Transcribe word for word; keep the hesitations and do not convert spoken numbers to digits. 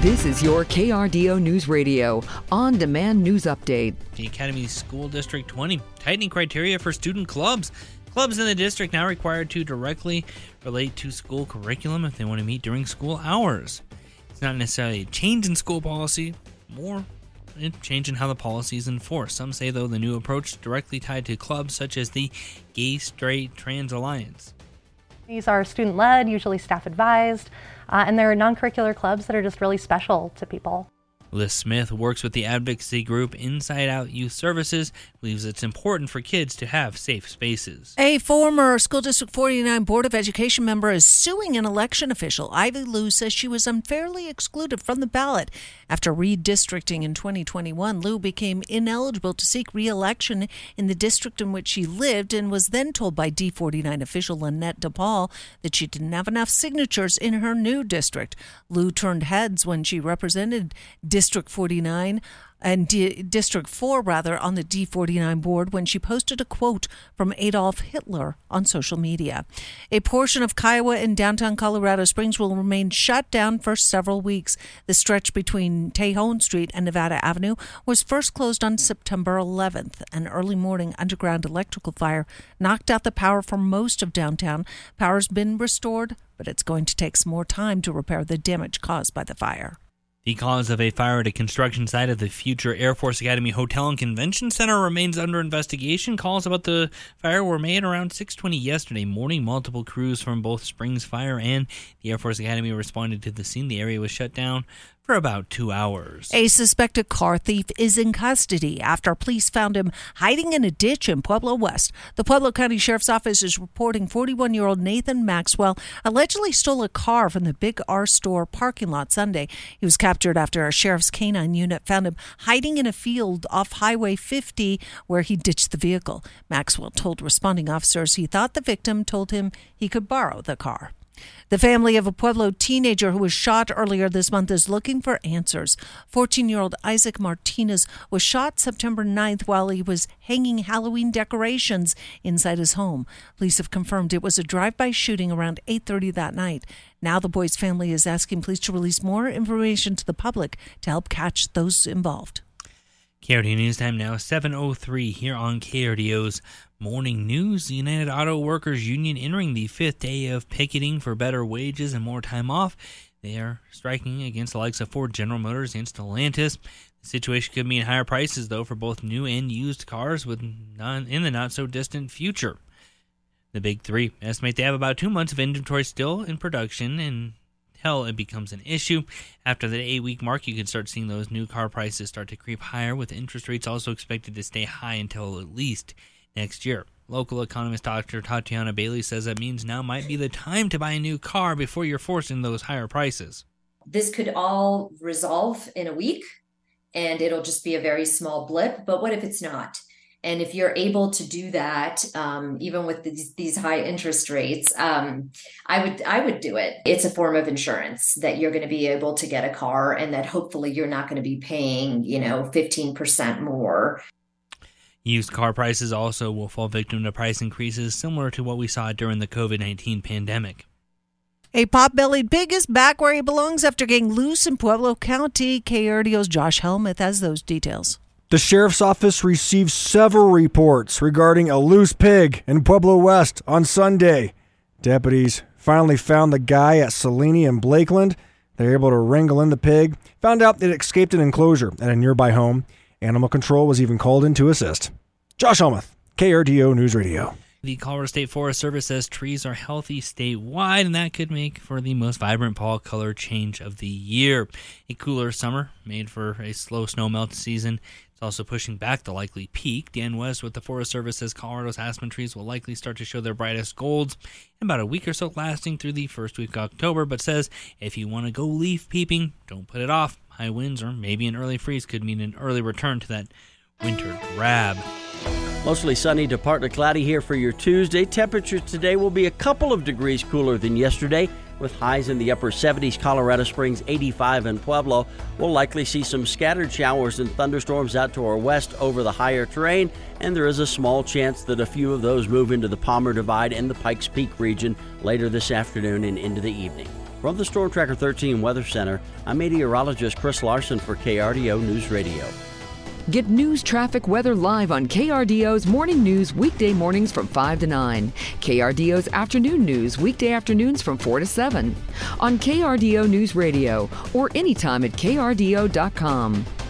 This is your K R D O News Radio on-demand news update. The Academy School District twenty tightening criteria for student clubs. Clubs in the district now required to directly relate to school curriculum if they want to meet during school hours. It's not necessarily a change in school policy, more a change in how the policy is enforced. Some say, though, the new approach is directly tied to clubs such as the Gay Straight Trans Alliance. These are student-led, usually staff-advised, uh, and they're non-curricular clubs that are just really special to people. Liz Smith works with the advocacy group Inside Out Youth Services, believes it's important for kids to have safe spaces. A former School District forty-nine Board of Education member is suing an election official. Ivy Liu says she was unfairly excluded from the ballot. After redistricting in twenty twenty-one, Liu became ineligible to seek re-election in the district in which she lived and was then told by D forty-nine official Lynette DePaul that she didn't have enough signatures in her new district. Liu turned heads when she represented District forty-nine and D- District four, rather, on the D forty-nine board when she posted a quote from Adolf Hitler on social media. A portion of Kiowa and downtown Colorado Springs will remain shut down for several weeks. The stretch between Tejon Street and Nevada Avenue was first closed on September eleventh. An early morning underground electrical fire knocked out the power for most of downtown. Power's been restored, but it's going to take some more time to repair the damage caused by the fire. The cause of a fire at a construction site of the future Air Force Academy Hotel and Convention Center remains under investigation. Calls about the fire were made around six twenty yesterday morning. Multiple crews from both Springs Fire and the Air Force Academy responded to the scene. The area was shut down for about two hours. A suspected car thief is in custody after police found him hiding in a ditch in Pueblo West. The Pueblo County Sheriff's Office is reporting forty-one-year-old Nathan Maxwell allegedly stole a car from the Big R store parking lot Sunday. He was captured after a sheriff's canine unit found him hiding in a field off Highway fifty where he ditched the vehicle. Maxwell told responding officers he thought the victim told him he could borrow the car. The family of a Pueblo teenager who was shot earlier this month is looking for answers. fourteen-year-old Isaac Martinez was shot September ninth while he was hanging Halloween decorations inside his home. Police have confirmed it was a drive-by shooting around eight thirty that night. Now the boy's family is asking police to release more information to the public to help catch those involved. K R D O News Time now, seven oh three here on K R D O's Morning News. The United Auto Workers Union entering the fifth day of picketing for better wages and more time off. They are striking against the likes of Ford, General Motors, and Stellantis. The situation could mean higher prices, though, for both new and used cars with none in the not-so-distant future. The Big Three estimate they have about two months of inventory still in production, and until it becomes an issue. After the eight-week mark, you can start seeing those new car prices start to creep higher, with interest rates also expected to stay high until at least next year. Local economist Doctor Tatiana Bailey says that means now might be the time to buy a new car before you're forced into those higher prices. This could all resolve in a week, and it'll just be a very small blip. But what if it's not? And if you're able to do that, um, even with these, these high interest rates, um, I would I would do it. It's a form of insurance that you're going to be able to get a car, and that hopefully you're not going to be paying, you know, fifteen percent more. Used car prices also will fall victim to price increases similar to what we saw during the covid nineteen pandemic. A pot-bellied pig is back where he belongs after getting loose in Pueblo County. K R D O's Josh Helmuth has those details. The sheriff's office received several reports regarding a loose pig in Pueblo West on Sunday. Deputies finally found the guy at Selene and Blakeland. They were able to wrangle in the pig, found out it escaped an enclosure at a nearby home. Animal control was even called in to assist. Josh Helmuth, K R D O News Radio. The Colorado State Forest Service says trees are healthy statewide, and that could make for the most vibrant fall color change of the year. A cooler summer made for a slow snowmelt season. It's also pushing back the likely peak. Dan West with the Forest Service says Colorado's aspen trees will likely start to show their brightest golds in about a week or so, lasting through the first week of October, but says if you want to go leaf peeping, don't put it off. High winds or maybe an early freeze could mean an early return to that winter grab. Mostly sunny to partly cloudy here for your Tuesday. Temperatures today will be a couple of degrees cooler than yesterday, with highs in the upper seventies. Colorado Springs eighty-five in Pueblo. We'll likely see some scattered showers and thunderstorms out to our west over the higher terrain, and there is a small chance that a few of those move into the Palmer Divide and the Pikes Peak region later this afternoon and into the evening. From the Storm Tracker thirteen Weather Center, I'm meteorologist Chris Larson for K R D O News Radio. Get news, traffic, weather live on K R D O's Morning News weekday mornings from five to nine. K R D O's Afternoon News weekday afternoons from four to seven. On K R D O News Radio or anytime at K R D O dot com.